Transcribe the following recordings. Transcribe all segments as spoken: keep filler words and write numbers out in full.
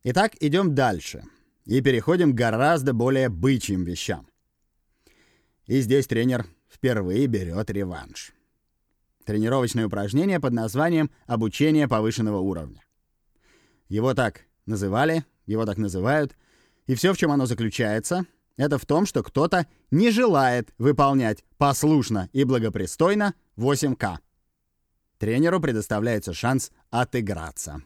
Итак, идем дальше и переходим к гораздо более бычьим вещам. И здесь тренер впервые берет реванш. Тренировочное упражнение под названием «Обучение повышенного уровня». Его так называли, его так называют, и все, в чем оно заключается, это в том, что кто-то не желает выполнять послушно и благопристойно восемь ка. Тренеру предоставляется шанс отыграться.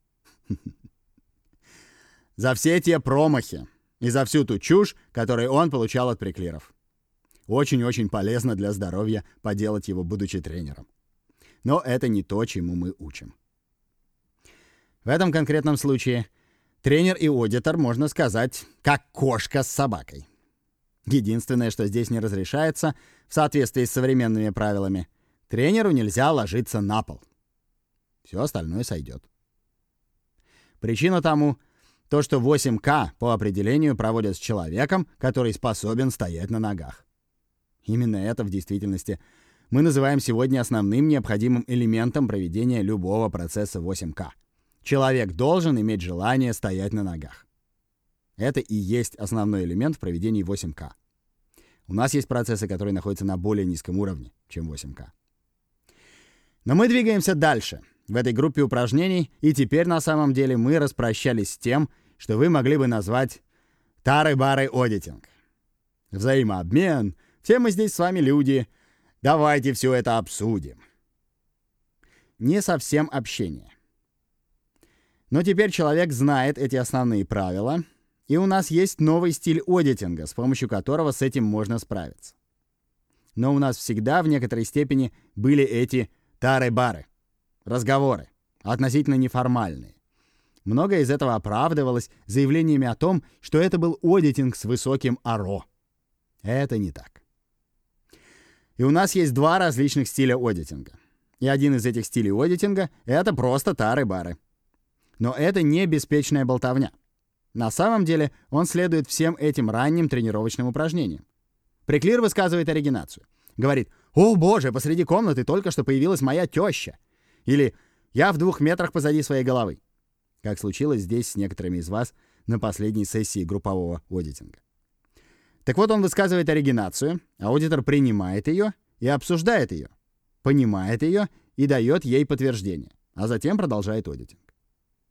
За все те промахи и за всю ту чушь, которую он получал от приклиров. Очень-очень полезно для здоровья поделать его, будучи тренером. Но это не то, чему мы учим. В этом конкретном случае тренер и аудитор, можно сказать, как кошка с собакой. Единственное, что здесь не разрешается, в соответствии с современными правилами, тренеру нельзя ложиться на пол. Все остальное сойдет. Причина тому — то, что восемь ка по определению проводят с человеком, который способен стоять на ногах. Именно это в действительности мы называем сегодня основным необходимым элементом проведения любого процесса восемь ка. Человек должен иметь желание стоять на ногах. Это и есть основной элемент в проведении восемь ка. У нас есть процессы, которые находятся на более низком уровне, чем восемь ка. Но мы двигаемся дальше в этой группе упражнений, и теперь на самом деле мы распрощались с тем, что вы могли бы назвать тары-бары одитинг. Взаимообмен, все мы здесь с вами люди, давайте все это обсудим. Не совсем общение. Но теперь человек знает эти основные правила, и у нас есть новый стиль одитинга, с помощью которого с этим можно справиться. Но у нас всегда в некоторой степени были эти тары-бары, разговоры, относительно неформальные. Многое из этого оправдывалось заявлениями о том, что это был одитинг с высоким АРО. Это не так. И у нас есть два различных стиля одитинга. И один из этих стилей одитинга — это просто тары-бары. Но это не беспечная болтовня. На самом деле он следует всем этим ранним тренировочным упражнениям. Приклир высказывает оригинацию. Говорит: «О, боже, посреди комнаты только что появилась моя теща». Или «Я в двух метрах позади своей головы», как случилось здесь с некоторыми из вас на последней сессии группового одитинга. Так вот, он высказывает оригинацию, аудитор принимает ее и обсуждает ее, понимает ее и дает ей подтверждение, а затем продолжает одитинг.